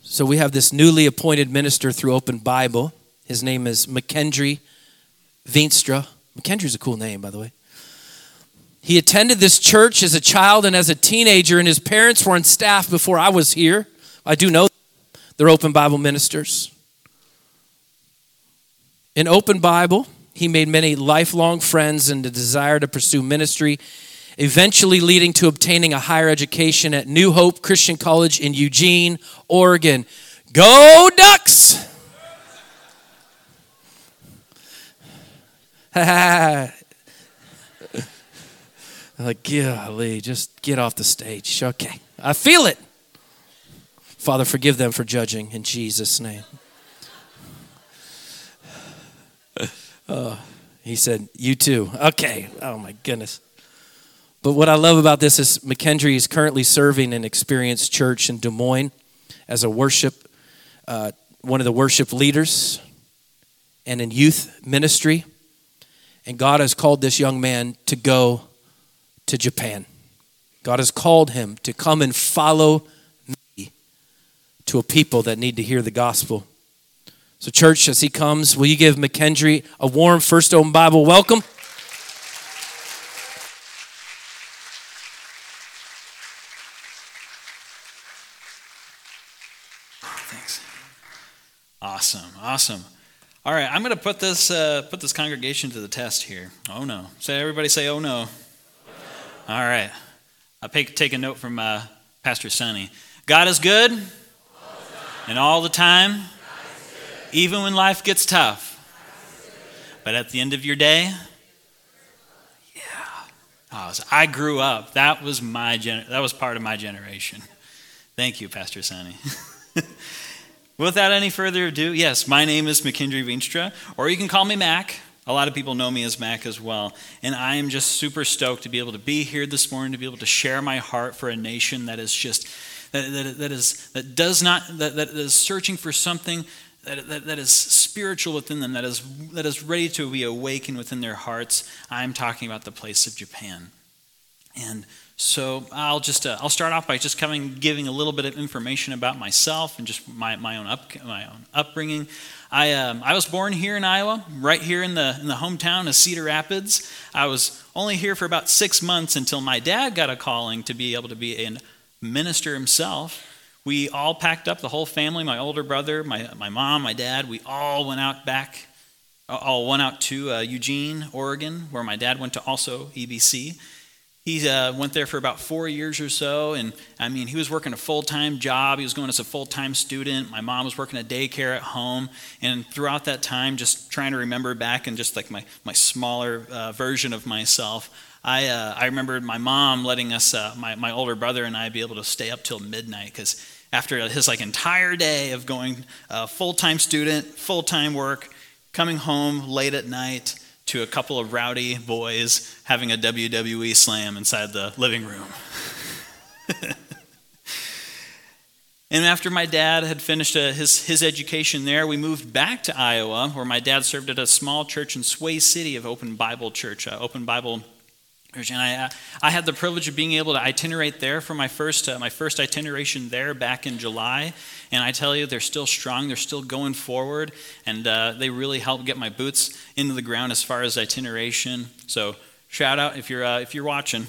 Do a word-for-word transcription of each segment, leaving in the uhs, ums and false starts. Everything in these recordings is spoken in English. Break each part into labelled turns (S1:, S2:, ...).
S1: So we have this newly appointed minister through Open Bible. His name is McKendry Veenstra. McKendry's a cool name, by the way. He attended this church as a child and as a teenager, and his parents were on staff before I was here. I do know they're Open Bible ministers. In Open Bible, he made many lifelong friends and a desire to pursue ministry, eventually leading to obtaining a higher education at New Hope Christian College in Eugene, Oregon. Go Ducks! Like, golly, just get off the stage. Okay, I feel it. Father, forgive them for judging in Jesus' name. Uh, he said, you too. Okay, oh my goodness. But what I love about this is McKendry is currently serving an experienced church in Des Moines as a worship, uh, one of the worship leaders and in youth ministry. And God has called this young man to go to Japan. God has called him to come and follow me to a people that need to hear the gospel. So church, as he comes, will you give McKendry a warm First Open Bible welcome?
S2: Thanks. Awesome, awesome. All right, I'm going to put this uh, put this congregation to the test here. Oh no! Say everybody say oh no. All right. I'll take, take a note from uh, Pastor Sonny. God is good, all and all the time, even when life gets tough. But at the end of your day, yeah. Oh, so I grew up. That was my gen- that was part of my generation. Thank you, Pastor Sonny. Without any further ado, yes, my name is McKendry Veenstra, or you can call me Mac. A lot of people know me as Mac as well. And I am just super stoked to be able to be here this morning, to be able to share my heart for a nation that is just, that, that, that is, that does not, that, that is searching for something that, that, that is spiritual within them, that is, that is ready to be awakened within their hearts. I'm talking about the place of Japan. And so I'll just, uh, I'll start off by just coming, giving a little bit of information about myself and just my, my own up, my own upbringing. I um, I was born here in Iowa, right here in the in the hometown of Cedar Rapids. I was only here for about six months until my dad got a calling to be able to be a minister himself. We all packed up, the whole family, my older brother, my my mom, my dad. We all went out back, all went out to uh, Eugene, Oregon, where my dad went to also E B C. He uh, went there for about four years or so, and I mean, he was working a full-time job. He was going as a full-time student. My mom was working a daycare at home, and throughout that time, just trying to remember back and just like my, my smaller uh, version of myself, I uh, I remembered my mom letting us, uh, my, my older brother and I, be able to stay up till midnight, because after his like entire day of going uh, full-time student, full-time work, coming home late at night, to a couple of rowdy boys having a W W E slam inside the living room. And after my dad had finished uh, his, his education there, we moved back to Iowa, where my dad served at a small church in Sway City of Open Bible Church, uh, Open Bible Church. And I, uh, I had the privilege of being able to itinerate there for my first uh, my first itineration there back in July. And I tell you, they're still strong. They're still going forward. And uh, they really helped get my boots into the ground as far as itineration. So shout out if you're uh, if you're watching.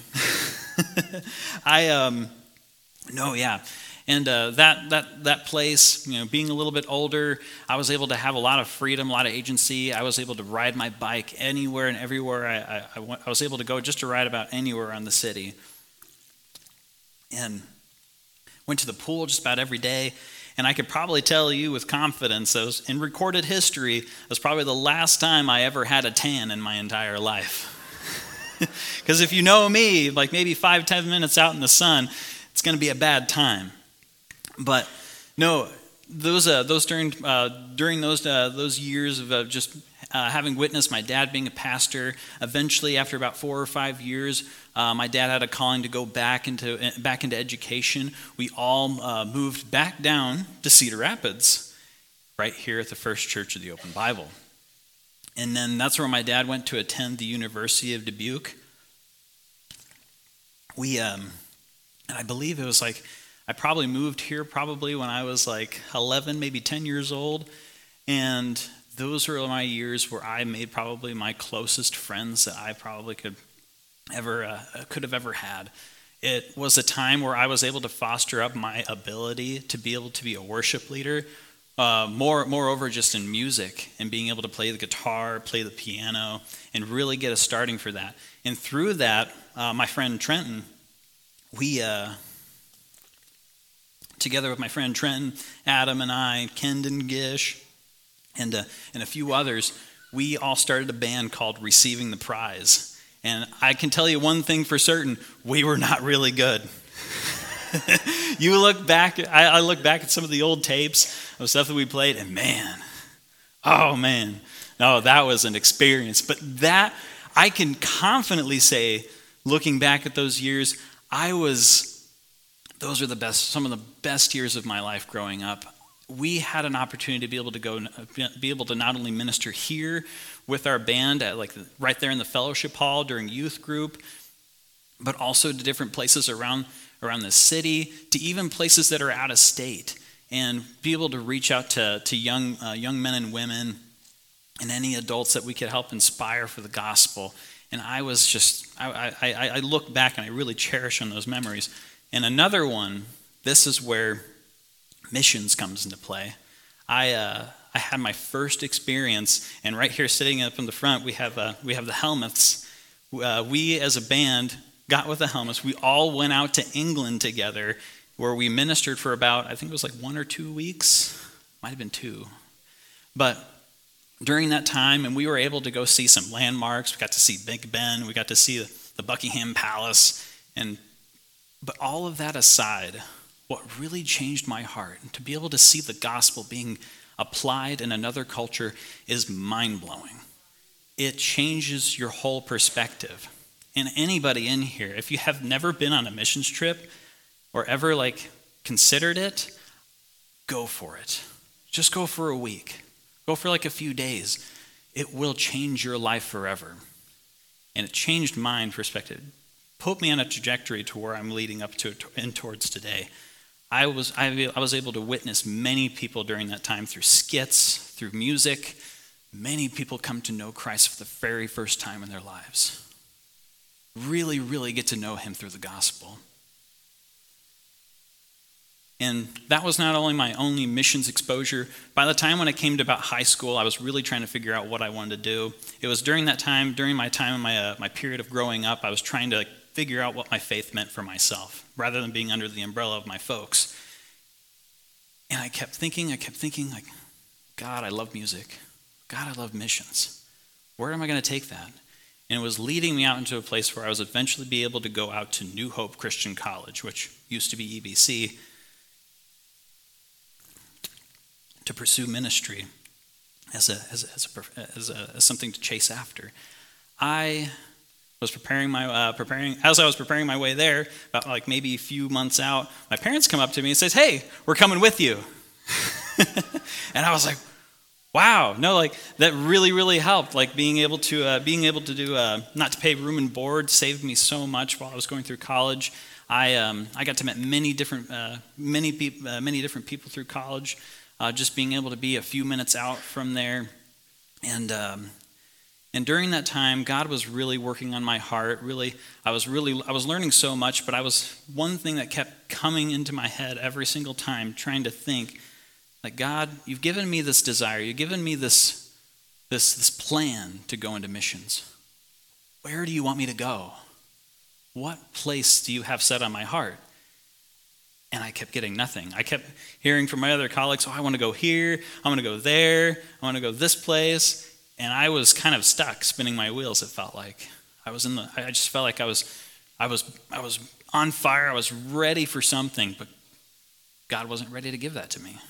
S2: I um no yeah. And uh, that that that place, you know, being a little bit older, I was able to have a lot of freedom, a lot of agency. I was able to ride my bike anywhere and everywhere. I, I, I, went, I was able to go just to ride about anywhere around the city. And went to the pool just about every day. And I could probably tell you with confidence, that was, in recorded history, it was probably the last time I ever had a tan in my entire life. Because if you know me, like maybe five, ten minutes out in the sun, it's going to be a bad time. But no, those uh, those during uh, during those uh, those years of uh, just uh, having witnessed my dad being a pastor, eventually after about four or five years, uh, my dad had a calling to go back into back into education. We all uh, moved back down to Cedar Rapids, right here at the First Church of the Open Bible, and then that's where my dad went to attend the University of Dubuque. We um, and I believe it was like. I probably moved here probably when I was like eleven, maybe ten years old. And those were my years where I made probably my closest friends that I probably could ever uh, could have ever had. It was a time where I was able to foster up my ability to be able to be a worship leader, uh, more moreover just in music and being able to play the guitar, play the piano, and really get a starting for that. And through that, uh, my friend Trenton, we, uh, together with my friend Trenton, Adam and I, Kendon Gish, and, uh, and a few others, we all started a band called Receiving the Prize. And I can tell you one thing for certain, we were not really good. You look back, I, I look back at some of the old tapes of stuff that we played, and man, oh man, no, that was an experience. But that, I can confidently say, looking back at those years, I was, those are the best, some of the best years of my life growing up. We had an opportunity to be able to go, be able to not only minister here with our band at like right there in the fellowship hall during youth group, but also to different places around around the city, to even places that are out of state, and be able to reach out to to young uh, young men and women, and any adults that we could help inspire for the gospel. And I was just, I I, I look back and I really cherish on those memories. And another one, this is where missions comes into play. I uh, I had my first experience, and right here sitting up in the front, we have uh, we have the helmets. Uh, we as a band got with the helmets. We all went out to England together, where we ministered for about, I think it was like one or two weeks. Might have been two. But during that time, and we were able to go see some landmarks. We got to see Big Ben. We got to see the, the Buckingham Palace. And but all of that aside, what really changed my heart, and to be able to see the gospel being applied in another culture, is mind-blowing. It changes your whole perspective. And anybody in here, if you have never been on a missions trip or ever like considered it, go for it. Just go for a week. Go for like a few days. It will change your life forever. And it changed mine perspective. Put me on a trajectory to where I'm leading up to and towards today. I was I, I was able to witness many people during that time through skits, through music. Many people come to know Christ for the very first time in their lives. Really, really get to know him through the gospel. And that was not only my only missions exposure. By the time when it came to about high school, I was really trying to figure out what I wanted to do. It was during that time, during my time in my uh, my period of growing up, I was trying to figure out what my faith meant for myself, rather than being under the umbrella of my folks. And I kept thinking, I kept thinking, like, God, I love music. God, I love missions. Where am I going to take that? And it was leading me out into a place where I was eventually be able to go out to New Hope Christian College, which used to be E B C, to pursue ministry as a as a, as a, as, a, as something to chase after. I was preparing my uh, preparing as I was preparing my way there, about like maybe a few months out. My parents come up to me and says, "Hey, we're coming with you." And I was like, "Wow, no!" Like that really, really helped. Like being able to uh, being able to do uh, not to pay room and board saved me so much while I was going through college. I um, I got to meet many different uh, many people uh, many different people through college. Uh, just being able to be a few minutes out from there, and. Um, And during that time, God was really working on my heart. Really, I was really, I was learning so much, but I was, one thing that kept coming into my head every single time, trying to think, like, God, you've given me this desire. You've given me this, this, this plan to go into missions. Where do you want me to go? What place do you have set on my heart? And I kept getting nothing. I kept hearing from my other colleagues, oh, I want to go here. I want to go there. I want to go this place. And I was kind of stuck, spinning my wheels. It felt like I was in the. I just felt like I was, I was, I was on fire. I was ready for something, but God wasn't ready to give that to me.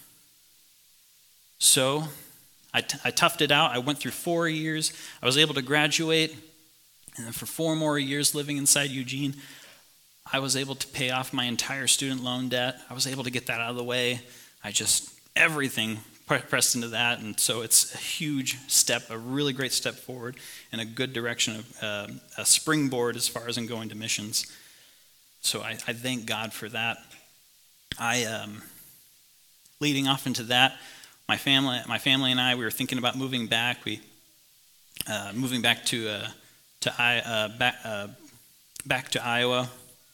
S2: So, I, t- I toughed it out. I went through four years. I was able to graduate, and then for four more years living inside Eugene, I was able to pay off my entire student loan debt. I was able to get that out of the way. I just everything. Pressed into that, and so it's a huge step, a really great step forward in a good direction, of uh, a springboard as far as in going to missions. So I, I thank God for that. I, um, leading off into that, my family, my family and I, we were thinking about moving back. We, uh, moving back to, uh, to I, uh, back, uh, back to Iowa,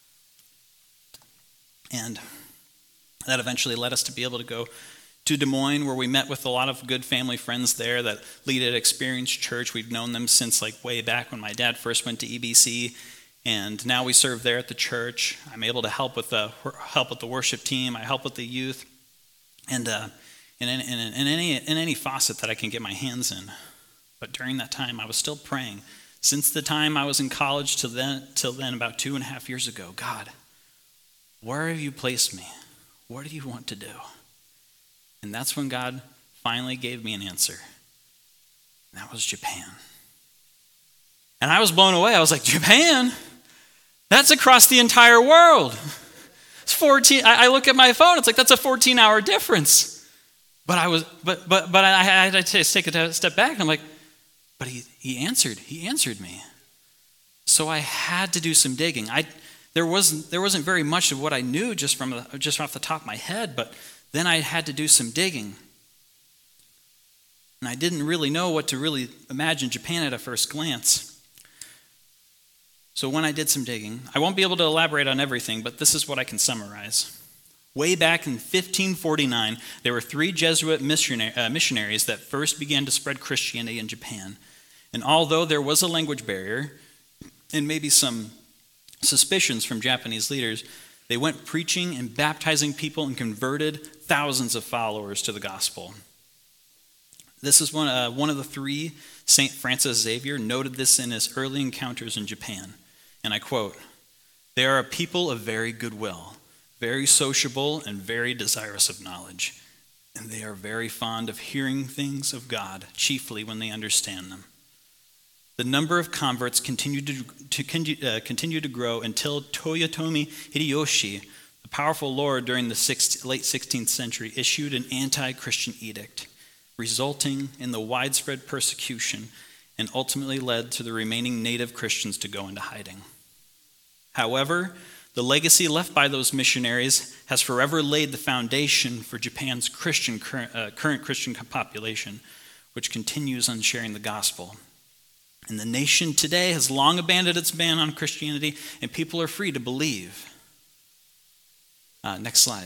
S2: and that eventually led us to be able to go to Des Moines, where we met with a lot of good family friends there that lead at Experience Church. We've known them since like way back when my dad first went to E B C, and now we serve there at the church. I'm able to help with the help with the worship team. I help with the youth, and uh, in, in, in, in any in any faucet that I can get my hands in. But during that time, I was still praying. Since the time I was in college till then, till then, about two and a half years ago, God, where have you placed me? What do you want to do? And that's when God finally gave me an answer. And that was Japan. And I was blown away. I was like, Japan? That's across the entire world. It's fourteen. I, I look at my phone. It's like, that's a fourteen-hour difference. But I was, but but but I, I had to take a step back. And I'm like, but he he answered. He answered me. So I had to do some digging. I there wasn't there wasn't very much of what I knew just from the, just off the top of my head, but then I had to do some digging. And I didn't really know what to really imagine Japan at a first glance. So when I did some digging, I won't be able to elaborate on everything, but this is what I can summarize. Way back in fifteen forty-nine, there were three Jesuit missionary, uh, missionaries that first began to spread Christianity in Japan. And although there was a language barrier and maybe some suspicions from Japanese leaders, they went preaching and baptizing people and converted thousands of followers to the gospel. This is one, uh, one of the three. Saint Francis Xavier noted this in his early encounters in Japan. And I quote, "They are a people of very good will, very sociable and very desirous of knowledge. And they are very fond of hearing things of God, chiefly when they understand them." The number of converts continued to, to, uh, continue to grow until Toyotomi Hideyoshi, the powerful lord during the sixth, late sixteenth century, issued an anti-Christian edict, resulting in the widespread persecution and ultimately led to the remaining native Christians to go into hiding. However, the legacy left by those missionaries has forever laid the foundation for Japan's Christian, current, uh, current Christian population, which continues on sharing the gospel. And the nation today has long abandoned its ban on Christianity, and people are free to believe. Uh, next slide.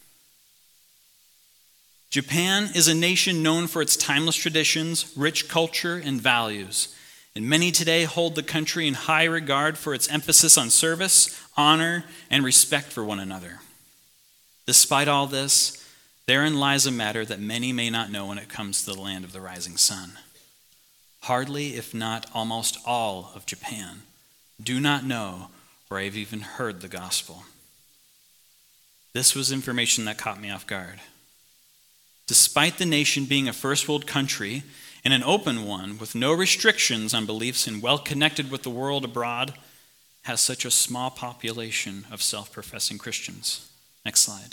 S2: Japan is a nation known for its timeless traditions, rich culture, and values. And many today hold the country in high regard for its emphasis on service, honor, and respect for one another. Despite all this, therein lies a matter that many may not know when it comes to the land of the rising sun. Hardly, if not almost all of Japan do not know or have even heard the gospel. This was information that caught me off guard. Despite the nation being a first world country and an open one with no restrictions on beliefs and well connected with the world abroad, has such a small population of self-professing Christians. Next slide.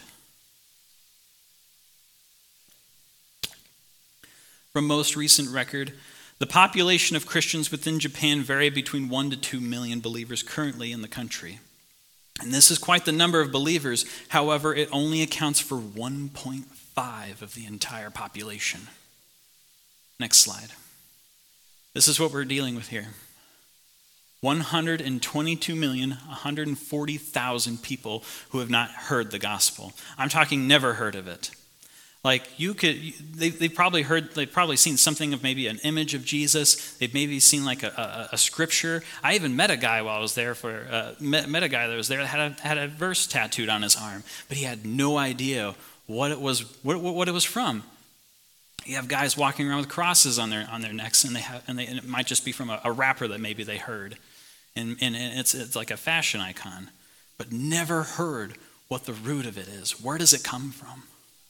S2: From most recent record, the population of Christians within Japan vary between one to two million believers currently in the country. And this is quite the number of believers. However, it only accounts for one point five of the entire population. Next slide. This is what we're dealing with here. one hundred twenty-two million, one hundred forty thousand people who have not heard the gospel. I'm talking never heard of it. Like you could, they, they've probably heard, they've probably seen something of maybe an image of Jesus. They've maybe seen like a, a, a scripture. I even met a guy while I was there for, uh, met, met a guy that was there that had a, had a verse tattooed on his arm, but he had no idea what it was, what, what it was from. You have guys walking around with crosses on their on their necks, and they have, and, they, and it might just be from a, a rapper that maybe they heard, and and it's it's like a fashion icon, but never heard what the root of it is. Where does it come from?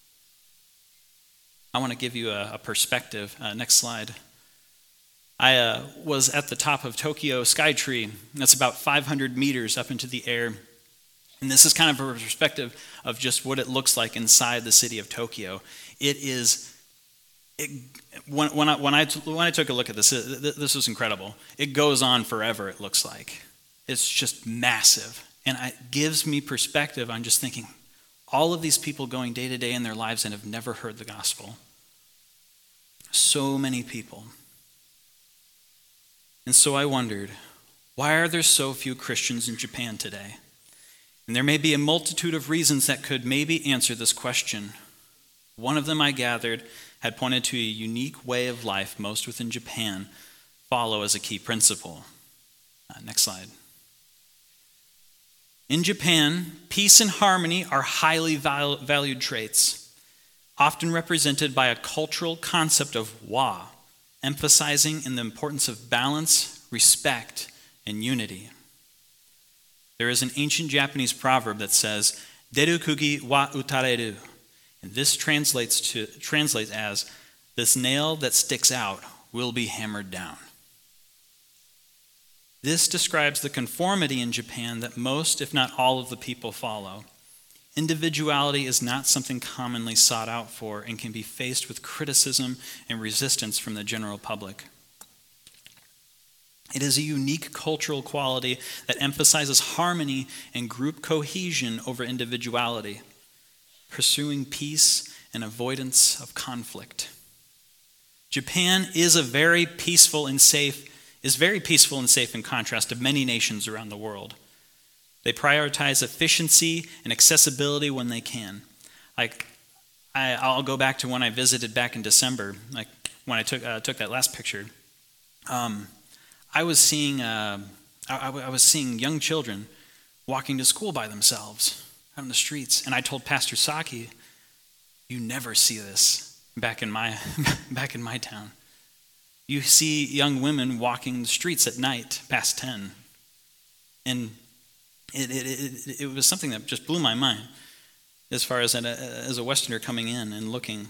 S2: I want to give you a, a perspective. Uh, next slide. I uh, was at the top of Tokyo Skytree. That's about five hundred meters up into the air. And this is kind of a perspective of just what it looks like inside the city of Tokyo. It is, it, when, when, I, when, I, when I took a look at this, it, this was incredible. It goes on forever, it looks like. It's just massive. And it gives me perspective on just thinking, All of these people going day to day in their lives and have never heard the gospel. So many people. And so I wondered, why are there so few Christians in Japan today? And there may be a multitude of reasons that could maybe answer this question. One of them, I gathered, had pointed to a unique way of life most within Japan follow as a key principle. Uh, next slide. In Japan, peace and harmony are highly val- valued traits, often represented by a cultural concept of wa, emphasizing in the importance of balance, respect, and unity. There is an ancient Japanese proverb that says, "Deru kugi wa utareru," and this translates to translates as, "This nail that sticks out will be hammered down." This describes the conformity in Japan that most, if not all, of the people follow. Individuality is not something commonly sought out for and can be faced with criticism and resistance from the general public. It is a unique cultural quality that emphasizes harmony and group cohesion over individuality, pursuing peace and avoidance of conflict. Japan is a very peaceful and safe is very peaceful and safe in contrast to many nations around the world. They prioritize efficiency and accessibility when they can. Like, I, I'll go back to when I visited back in December, like when I took uh, took that last picture. Um, I was seeing uh, I, I was seeing young children walking to school by themselves out in the streets, and I told Pastor Saki, "You never see this back in my back in my town. You see young women walking the streets at night past ten." And it, it, it, it was something that just blew my mind as far as, an, as a Westerner coming in and looking.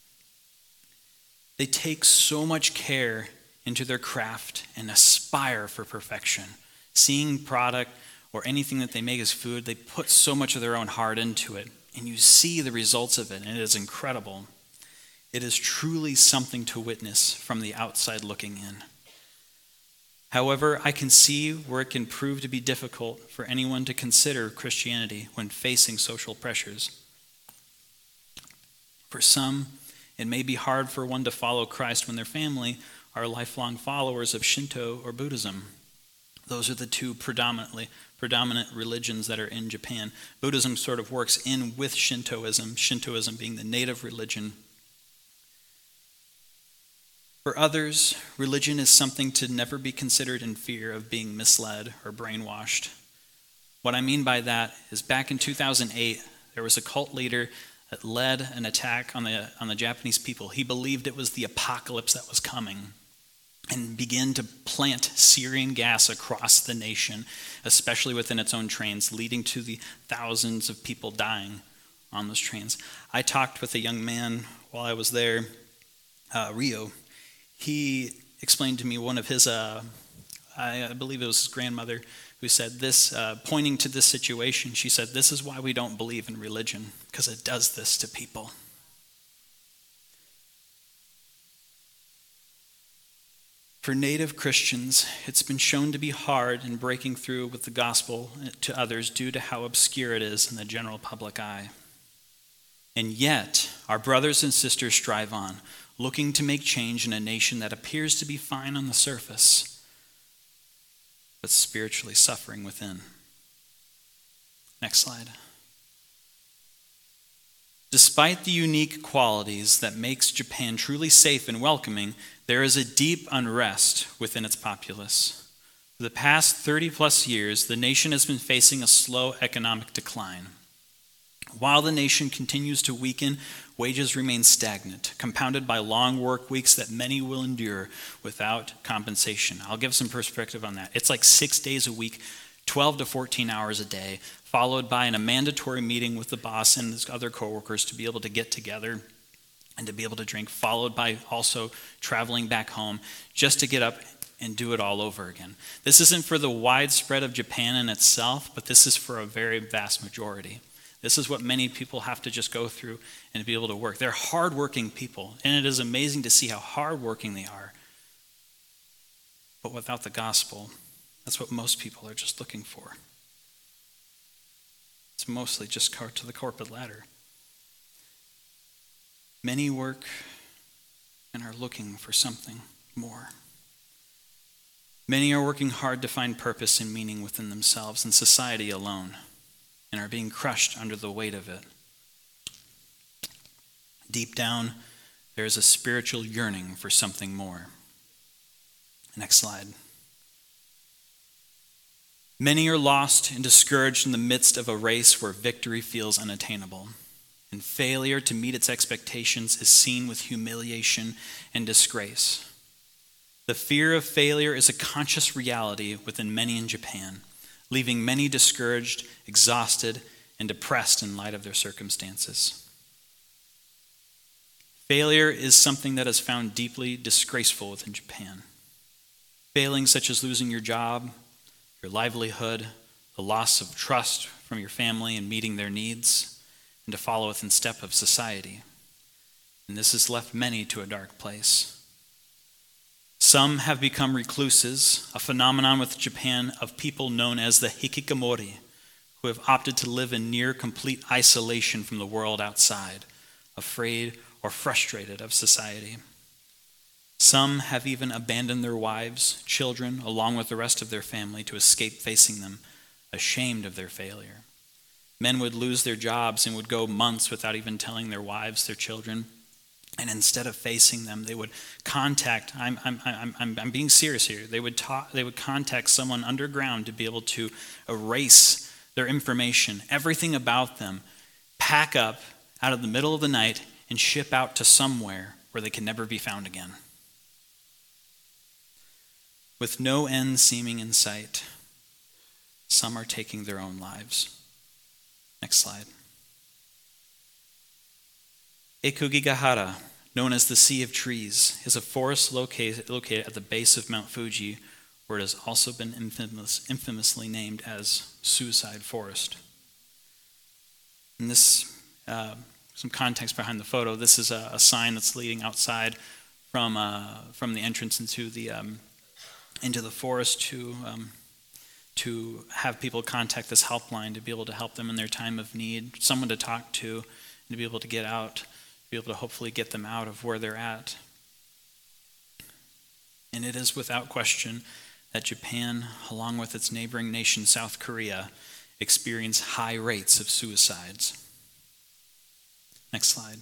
S2: They take so much care into their craft and aspire for perfection. Seeing product or anything that they make as food, they put so much of their own heart into it. And you see the results of it, and it is incredible. It is truly something to witness from the outside looking in. However, I can see where it can prove to be difficult for anyone to consider Christianity when facing social pressures. For some, it may be hard for one to follow Christ when their family are lifelong followers of Shinto or Buddhism. Those are the two predominantly predominant religions that are in Japan. Buddhism sort of works in with Shintoism, Shintoism being the native religion. For others, religion is something to never be considered in fear of being misled or brainwashed. What I mean by that is back in two thousand eight, there was a cult leader that led an attack on the, on the Japanese people. He believed it was the apocalypse that was coming and began to plant sarin gas across the nation, especially within its own trains, leading to the thousands of people dying on those trains. I talked with a young man while I was there, uh, Rio. He explained to me one of his, uh, I believe it was his grandmother, who said this, uh, pointing to this situation, she said, "This is why we don't believe in religion, because it does this to people." For native Christians, it's been shown to be hard in breaking through with the gospel to others due to how obscure it is in the general public eye. And yet, our brothers and sisters strive on, looking to make change in a nation that appears to be fine on the surface, but spiritually suffering within. Next slide. Despite the unique qualities that makes Japan truly safe and welcoming, there is a deep unrest within its populace. For the past thirty plus years, the nation has been facing a slow economic decline. While the nation continues to weaken, wages remain stagnant, compounded by long work weeks that many will endure without compensation. I'll give some perspective on that. It's like six days a week, twelve to fourteen hours a day, followed by a mandatory meeting with the boss and his other coworkers to be able to get together and to be able to drink, followed by also traveling back home just to get up and do it all over again. This isn't for the widespread of Japan in itself, but this is for a very vast majority. This is what many people have to just go through and be able to work. They're hardworking people, and it is amazing to see how hardworking they are. But without the gospel, that's what most people are just looking for. It's mostly just cor- to the corporate ladder. Many work and are looking for something more. Many are working hard to find purpose and meaning within themselves and society alone, and are being crushed under the weight of it. Deep down, there is a spiritual yearning for something more. Next slide. Many are lost and discouraged in the midst of a race where victory feels unattainable, and failure to meet its expectations is seen with humiliation and disgrace. The fear of failure is a conscious reality within many in Japan, leaving many discouraged, exhausted, and depressed in light of their circumstances. Failure is something that is found deeply disgraceful within Japan. Failings such as losing your job, your livelihood, the loss of trust from your family and meeting their needs, and to follow within step of society. And this has left many to a dark place. Some have become recluses, a phenomenon with Japan of people known as the hikikomori, who have opted to live in near complete isolation from the world outside, afraid or frustrated of society. Some have even abandoned their wives, children, along with the rest of their family to escape facing them, ashamed of their failure. Men would lose their jobs and would go months without even telling their wives, their children. And instead of facing them, they would contact, I'm, I'm, I'm, I'm, I'm being serious here, they would, talk, they would contact someone underground to be able to erase their information, everything about them, pack up out of the middle of the night and ship out to somewhere where they can never be found again. With no end seeming in sight, some are taking their own lives. Next slide. Ekugigahara, known as the Sea of Trees, is a forest located, located at the base of Mount Fuji, where it has also been infamous, infamously named as Suicide Forest. And this, uh, some context behind the photo, this is a, a sign that's leading outside from uh, from the entrance into the um, into the forest to um, to have people contact this helpline to be able to help them in their time of need, someone to talk to, and to be able to get out, to be able to hopefully get them out of where they're at. And it is without question that Japan, along with its neighboring nation, South Korea, experience high rates of suicides. Next slide.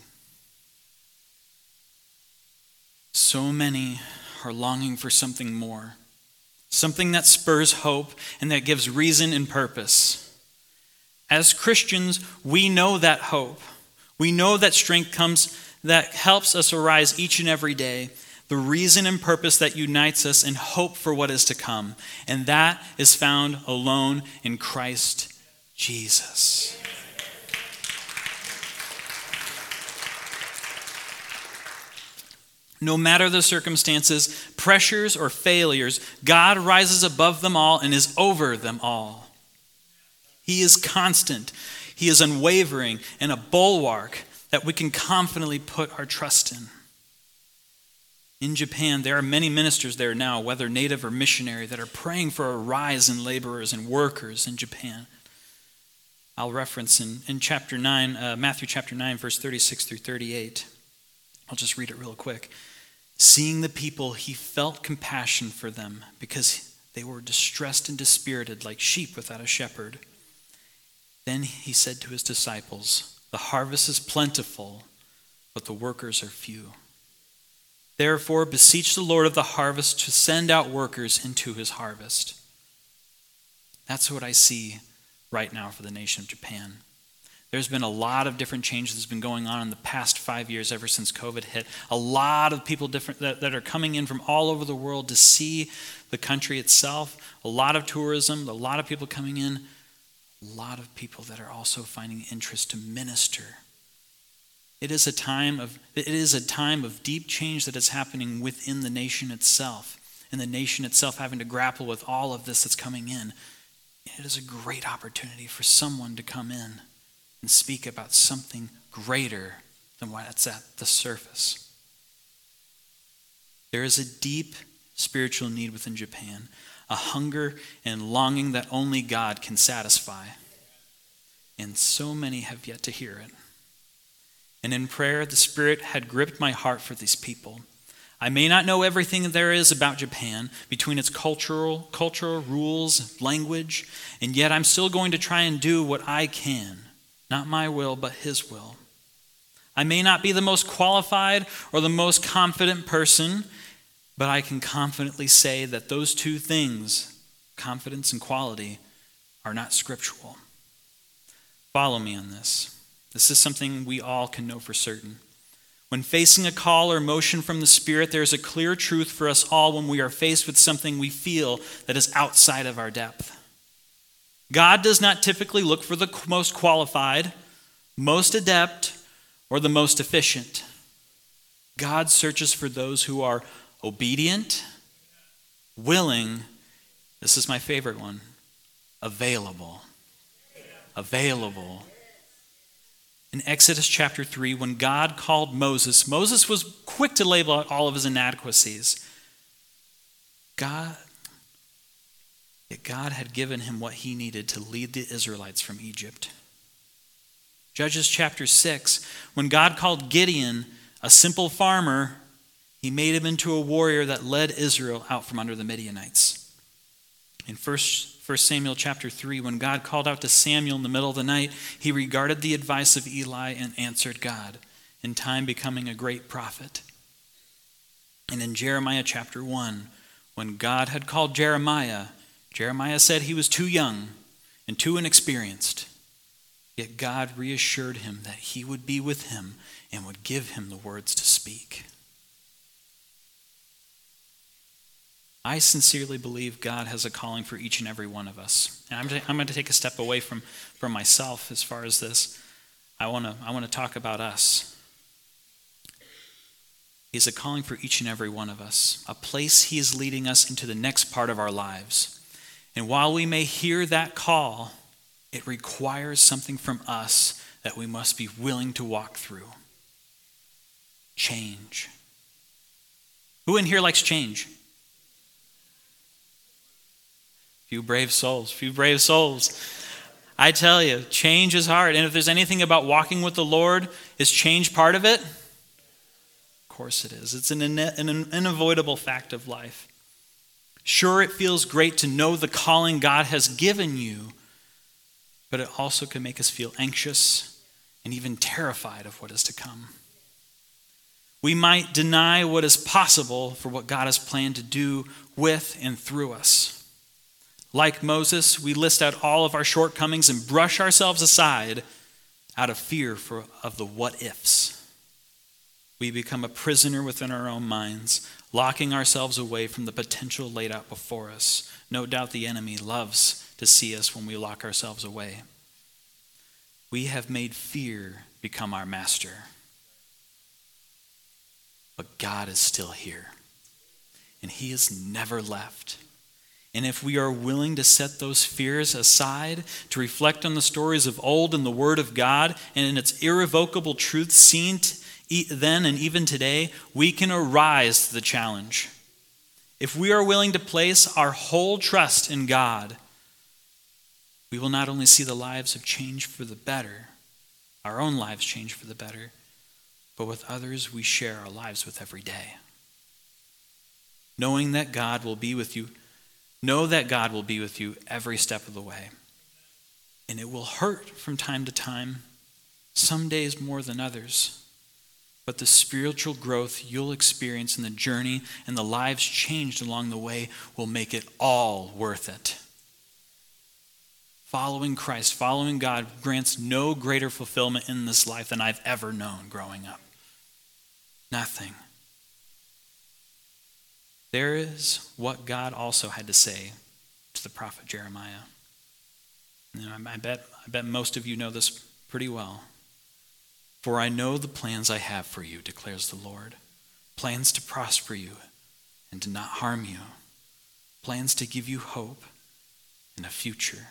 S2: So many are longing for something more, something that spurs hope and that gives reason and purpose. As Christians, we know that hope. We know that strength comes, that helps us arise each and every day, the reason and purpose that unites us and hope for what is to come. And that is found alone in Christ Jesus. No matter the circumstances, pressures, or failures, God rises above them all and is over them all. He is constant. He is unwavering and a bulwark that we can confidently put our trust in. In Japan, there are many ministers there now, whether native or missionary, that are praying for a rise in laborers and workers in Japan. I'll reference in, in chapter nine, uh, Matthew chapter nine, verse thirty-six through thirty-eight. I'll just read it real quick. Seeing the people, he felt compassion for them because they were distressed and dispirited like sheep without a shepherd. Then he said to his disciples, the harvest is plentiful, but the workers are few. Therefore, beseech the Lord of the harvest to send out workers into his harvest. That's what I see right now for the nation of Japan. There's been a lot of different changes that's been going on in the past five years ever since COVID hit. A lot of people different that, that are coming in from all over the world to see the country itself. A lot of tourism, a lot of people coming in. A lot of people that are also finding interest to minister. It is a time of it is a time of deep change that is happening within the nation itself, and the nation itself having to grapple with all of this that's coming in. It is a great opportunity for someone to come in and speak about something greater than what's at the surface. There is a deep spiritual need within Japan, a hunger and longing that only God can satisfy. and so many have yet to hear it. And in prayer, the Spirit had gripped my heart for these people. I may not know everything there is about Japan, between its cultural, cultural rules, language, and yet I'm still going to try and do what I can. Not my will, but His will. I may not be the most qualified or the most confident person, but I can confidently say that those two things, confidence and quality, are not scriptural. Follow me on this. This is something we all can know for certain. When facing a call or motion from the Spirit, there is a clear truth for us all when we are faced with something we feel that is outside of our depth. God does not typically look for the most qualified, most adept, or the most efficient. God searches for those who are obedient, willing, this is my favorite one, available. Available. In Exodus chapter three, when God called Moses, Moses was quick to label out all of his inadequacies. God, yet God had given him what he needed to lead the Israelites from Egypt. Judges chapter six, when God called Gideon a simple farmer, he made him into a warrior that led Israel out from under the Midianites. In First Samuel chapter three, when God called out to Samuel in the middle of the night, he regarded the advice of Eli and answered God, in time becoming a great prophet. And in Jeremiah chapter one, when God had called Jeremiah, Jeremiah said he was too young and too inexperienced. Yet God reassured him that he would be with him and would give him the words to speak. I sincerely believe God has a calling for each and every one of us. And I'm, to, I'm going to take a step away from, from myself as far as this. I want to I want to talk about us. He has a calling for each and every one of us, a place He is leading us into the next part of our lives. And while we may hear that call, it requires something from us that we must be willing to walk through. Change. Who in here likes change? Few brave souls, few brave souls. I tell you, change is hard. And if there's anything about walking with the Lord, is change part of it? Of course it is. It's an, ine- an unavoidable fact of life. Sure, it feels great to know the calling God has given you, but it also can make us feel anxious and even terrified of what is to come. We might deny what is possible for what God has planned to do with and through us. Like Moses, we list out all of our shortcomings and brush ourselves aside out of fear for, of the what-ifs. We become a prisoner within our own minds, locking ourselves away from the potential laid out before us. No doubt the enemy loves to see us when we lock ourselves away. We have made fear become our master. But God is still here, and He has never left. And if we are willing to set those fears aside, to reflect on the stories of old in the Word of God and in its irrevocable truth seen then and even today, we can arise to the challenge. If we are willing to place our whole trust in God, we will not only see the lives of change for the better, our own lives change for the better, but with others we share our lives with every day. Knowing that God will be with you Know that God will be with you every step of the way. And it will hurt from time to time, some days more than others. But the spiritual growth you'll experience in the journey and the lives changed along the way will make it all worth it. Following Christ, following God grants no greater fulfillment in this life than I've ever known growing up. Nothing. There is what God also had to say to the prophet Jeremiah. You know, I bet, I bet most of you know this pretty well. For I know the plans I have for you, declares the Lord. Plans to prosper you and to not harm you. Plans to give you hope and a future.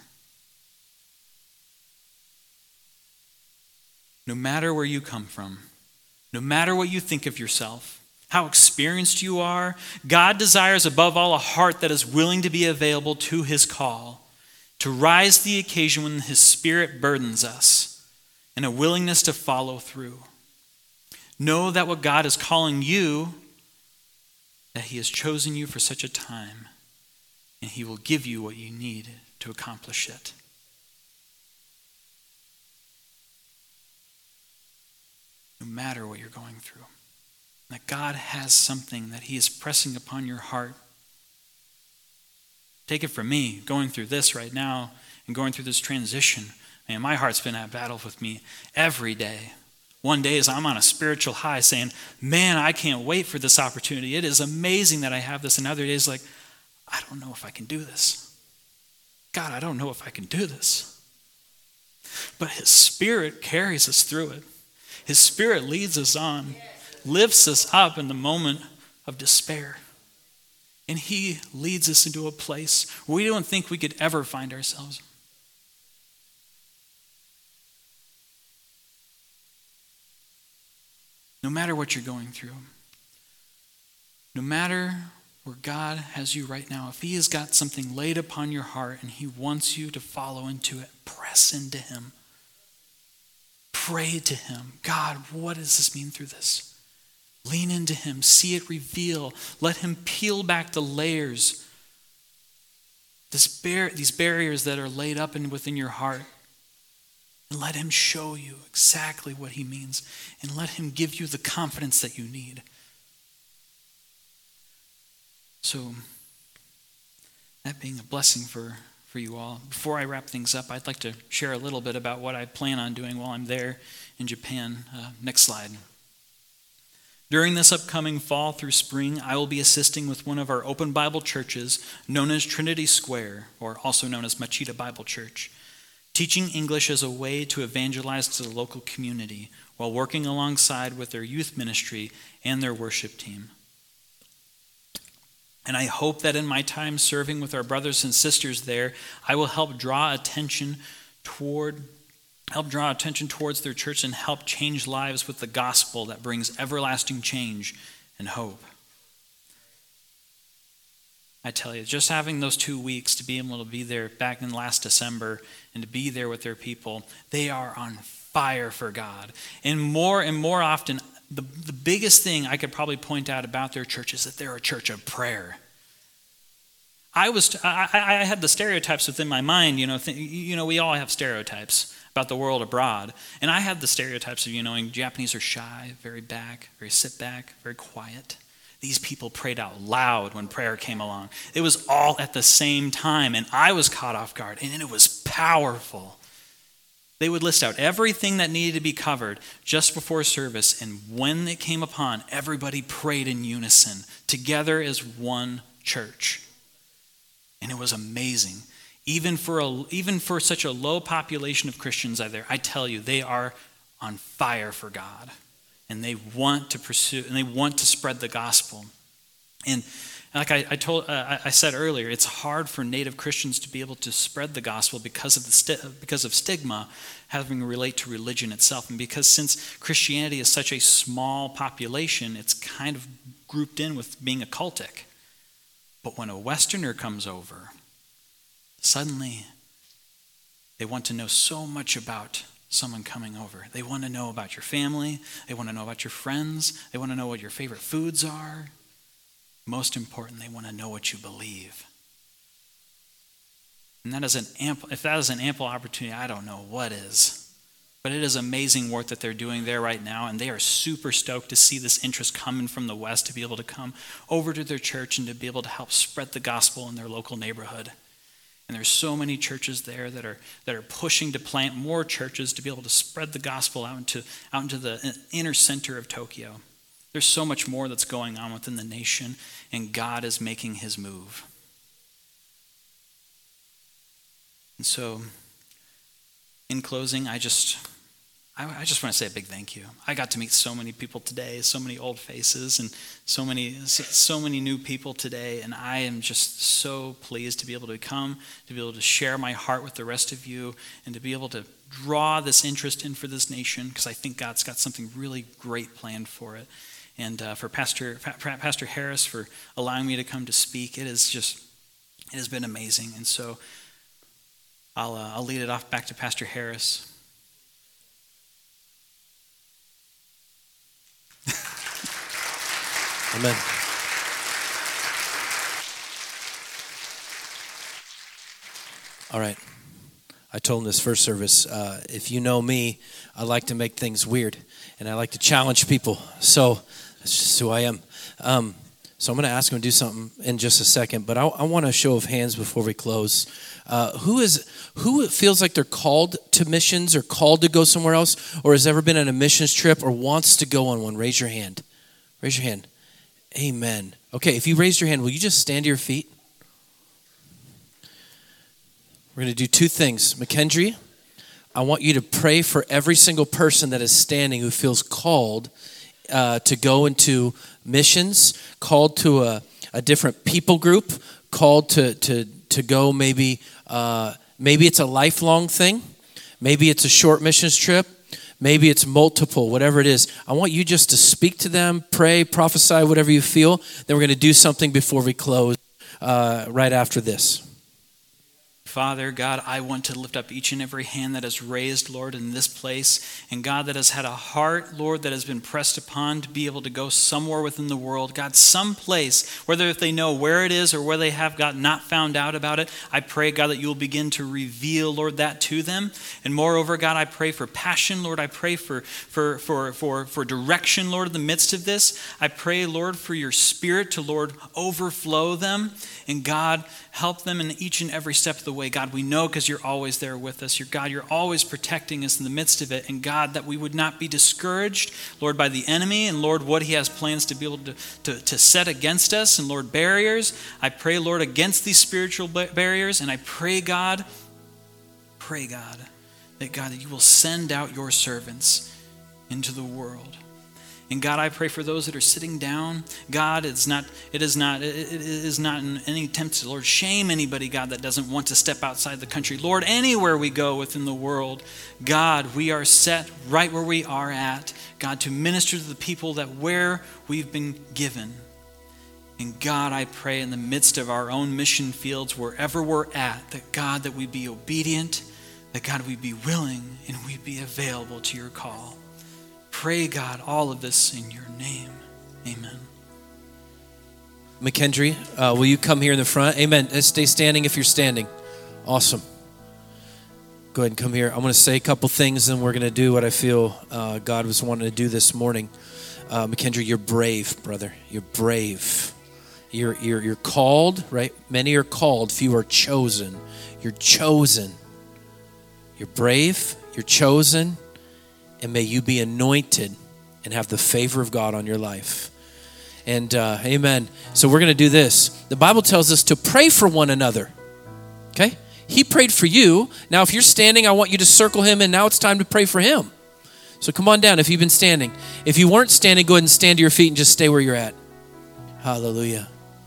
S2: No matter where you come from, no matter what you think of yourself, how experienced you are, God desires above all a heart that is willing to be available to His call, to rise to the occasion when his Spirit burdens us, and a willingness to follow through. Know that what God is calling you, that he has chosen you for such a time, and he will give you what you need to accomplish it. No matter what you're going through, that God has something that he is pressing upon your heart. Take it from me, going through this right now and going through this transition. Man, my heart's been at battle with me every day. One day as I'm on a spiritual high saying, man, I can't wait for this opportunity. It is amazing that I have this. And other days like, I don't know if I can do this. God, I don't know if I can do this. But his Spirit carries us through it. His Spirit leads us on, lifts us up in the moment of despair. And he leads us into a place where we don't think we could ever find ourselves. No matter what you're going through, no matter where God has you right now, if he has got something laid upon your heart and he wants you to follow into it, press into him. Pray to him. God, what does this mean through this? Lean into him. See it reveal. Let him peel back the layers. This bar- these barriers that are laid up in, within your heart. And let him show you exactly what he means. And let him give you the confidence that you need. So, that being a blessing for, for you all. Before I wrap things up, I'd like to share a little bit about what I plan on doing while I'm there in Japan. Uh, next slide. During this upcoming fall through spring, I will be assisting with one of our open Bible churches known as Trinity Square, or also known as Machida Bible Church, teaching English as a way to evangelize to the local community while working alongside with their youth ministry and their worship team. And I hope that in my time serving with our brothers and sisters there, I will help draw attention toward help draw attention towards their church and help change lives with the gospel that brings everlasting change and hope. I tell you, just having those two weeks to be able to be there back in last December and to be there with their people, they are on fire for God. And more and more often, the, the biggest thing I could probably point out about their church is that they're a church of prayer. I was I, I had the stereotypes within my mind, you know, th- you know, we all have stereotypes about the world abroad. And I had the stereotypes of, you know, Japanese are shy, very back, very sit back, very quiet. These people prayed out loud when prayer came along. It was all at the same time, and I was caught off guard, and it was powerful. They would list out everything that needed to be covered just before service, and when it came upon, everybody prayed in unison, together as one church. And it was amazing. Even for a, even for such a low population of Christians out there, I tell you, they are on fire for God, and they want to pursue and they want to spread the gospel. And like I, I told, uh, I said earlier, it's hard for native Christians to be able to spread the gospel because of the sti- because of stigma having to relate to religion itself, and because since Christianity is such a small population, it's kind of grouped in with being occultic. But when a Westerner comes over, suddenly, they want to know so much about someone coming over. They want to know about your family. They want to know about your friends. They want to know what your favorite foods are. Most important, they want to know what you believe. And that is an ample, if that is an ample opportunity, I don't know what is. But it is amazing work that they're doing there right now, and they are super stoked to see this interest coming from the West to be able to come over to their church and to be able to help spread the gospel in their local neighborhood. And there's so many churches there that are that are pushing to plant more churches to be able to spread the gospel out into out into the inner center of Tokyo. There's so much more that's going on within the nation, and God is making his move. And so, in closing, I just I, I just want to say a big thank you. I got to meet so many people today, so many old faces, and so many so many new people today, and I am just so pleased to be able to come, to be able to share my heart with the rest of you, and to be able to draw this interest in for this nation, because I think God's got something really great planned for it. And uh, for Pastor Pastor Harris for allowing me to come to speak, it is just it has been amazing. And so I'll, uh, I'll lead it off back to Pastor Harris.
S1: Amen. All right. I told him this first service, uh, if you know me, I like to make things weird, and I like to challenge people. So that's just who I am. Um, so I'm going to ask him to do something in just a second, but I, I want a show of hands before we close. Uh, who is who feels like they're called to missions or called to go somewhere else, or has ever been on a missions trip or wants to go on one? Raise your hand. Raise your hand. Amen. Okay, if you raised your hand, will you just stand to your feet? We're going to do two things. McKendree, I want you to pray for every single person that is standing who feels called uh, to go into missions, called to a, a different people group, called to to to go maybe, uh, maybe it's a lifelong thing, maybe it's a short missions trip, maybe it's multiple, whatever it is. I want you just to speak to them, pray, prophesy, whatever you feel. Then we're going to do something before we close uh, right after this.
S2: Father, God, I want to lift up each and every hand that is raised, Lord, in this place. And God, that has had a heart, Lord, that has been pressed upon to be able to go somewhere within the world. God, some place, whether if they know where it is or where they have, God, not found out about it, I pray, God, that you will begin to reveal, Lord, that to them. And moreover, God, I pray for passion, Lord. I pray for, for, for, for, for direction, Lord, in the midst of this. I pray, Lord, for your spirit to, Lord, overflow them. And God, help them in each and every step of the way. God, we know because you're always there with us. You're, God, you're always protecting us in the midst of it. And God, that we would not be discouraged, Lord, by the enemy. And Lord, what he has plans to be able to, to, to set against us. And Lord, barriers. I pray, Lord, against these spiritual barriers. And I pray, God, pray, God, that God, that you will send out your servants into the world. And God, I pray for those that are sitting down. God, it's not, it is not, it is not in any attempt to, Lord, shame anybody, God, that doesn't want to step outside the country. Lord, anywhere we go within the world, God, we are set right where we are at, God, to minister to the people that where we've been given. And God, I pray in the midst of our own mission fields, wherever we're at, that God, that we be obedient, that God, we be willing, and we be available to your call. Pray, God, all of this in your name. Amen.
S1: McKendree, uh, will you come here in the front? Amen. Stay standing if you're standing. Awesome. Go ahead and come here. I'm going to say a couple things, and we're going to do what I feel uh, God was wanting to do this morning. Uh, McKendree, you're brave, brother. You're brave. You're, you're, you're called, right? Many are called. Few are chosen. You're chosen. You're brave. You're chosen. And may you be anointed and have the favor of God on your life. And uh, amen. So we're going to do this. The Bible tells us to pray for one another. Okay? He prayed for you. Now, if you're standing, I want you to circle him, and now it's time to pray for him. So come on down if you've been standing. If you weren't standing, go ahead and stand to your feet and just stay where you're at. Hallelujah.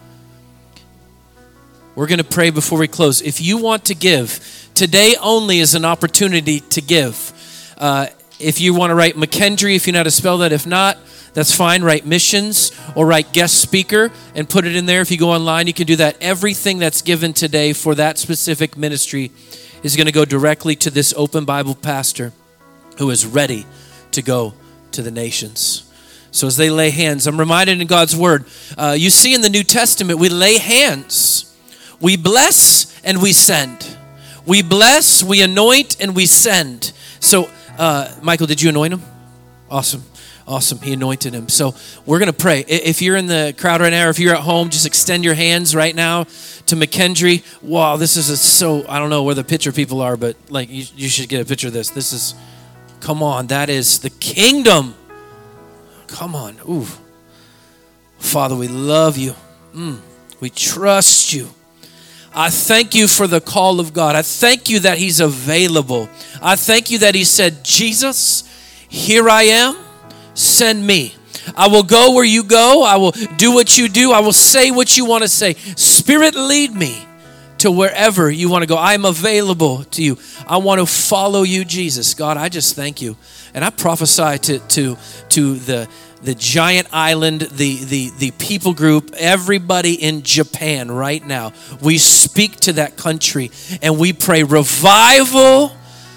S1: We're going to pray before we close. If you want to give, today only is an opportunity to give. Uh, If you want to write McKendree, if you know how to spell that. If not, that's fine. Write missions or write guest speaker and put it in there. If you go online, you can do that. Everything that's given today for that specific ministry is going to go directly to this Open Bible pastor who is ready to go to the nations. So as they lay hands, I'm reminded in God's word, uh, you see in the New Testament, we lay hands. We bless and we send. We bless, we anoint, and we send. So Uh, Michael, did you anoint him? Awesome. Awesome. He anointed him. So we're going to pray. If you're in the crowd right now, or if you're at home, just extend your hands right now to McKendree. Wow, this is a, so, I don't know where the picture people are, but like you, you should get a picture of this. This is, come on, that is the kingdom. Come on. Ooh. Father, we love you. Mm, we trust you. I thank you for the call of God. I thank you that he's available. I thank you that he said, Jesus, here I am, send me. I will go where you go. I will do what you do. I will say what you want to say. Spirit, lead me to wherever you want to go. I'm available to you. I want to follow you, Jesus. God, I just thank you. And I prophesy to to to the the giant island, the the the people group, everybody in Japan right now. We speak to that country and we pray revival.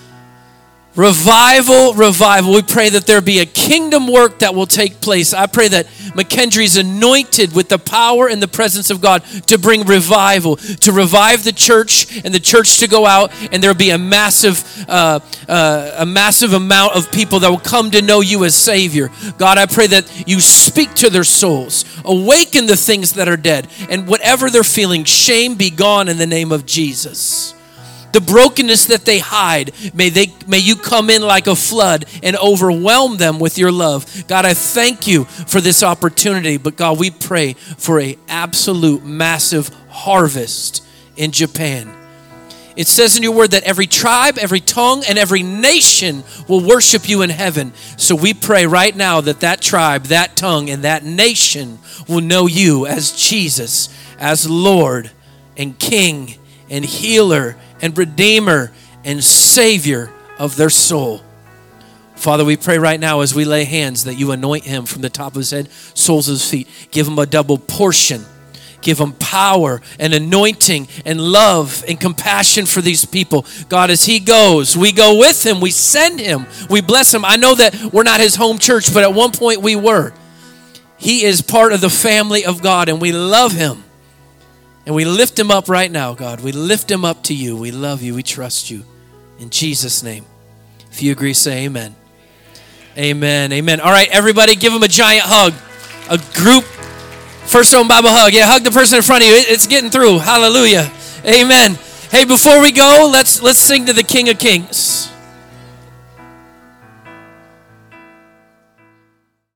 S1: Revival, revival. We pray that there be a kingdom work that will take place. I pray that McKendree's anointed with the power and the presence of God to bring revival, to revive the church and the church to go out, and there'll be a massive, uh, uh, a massive amount of people that will come to know you as Savior. God, I pray that you speak to their souls, awaken the things that are dead, and whatever they're feeling, shame be gone in the name of Jesus. The brokenness that they hide, may they, may you come in like a flood and overwhelm them with your love. God, I thank you for this opportunity, but God, we pray for an absolute massive harvest in Japan. It says in your word that every tribe, every tongue, and every nation will worship you in heaven. So we pray right now that that tribe, that tongue, and that nation will know you as Jesus, as Lord and King and healer and Redeemer and Savior of their soul. Father, we pray right now as we lay hands that you anoint him from the top of his head, soles of his feet. Give him a double portion. Give him power and anointing and love and compassion for these people. God, as he goes, we go with him. We send him. We bless him. I know that we're not his home church, but at one point we were. He is part of the family of God, and we love him. And we lift him up right now, God. We lift him up to you. We love you. We trust you. In Jesus' name. If you agree, say amen. Amen. Amen. All right, everybody, give him a giant hug. A group First Home Bible hug. Yeah, hug the person in front of you. It's getting through. Hallelujah. Amen. Hey, before we go, let's let's sing to the King of Kings.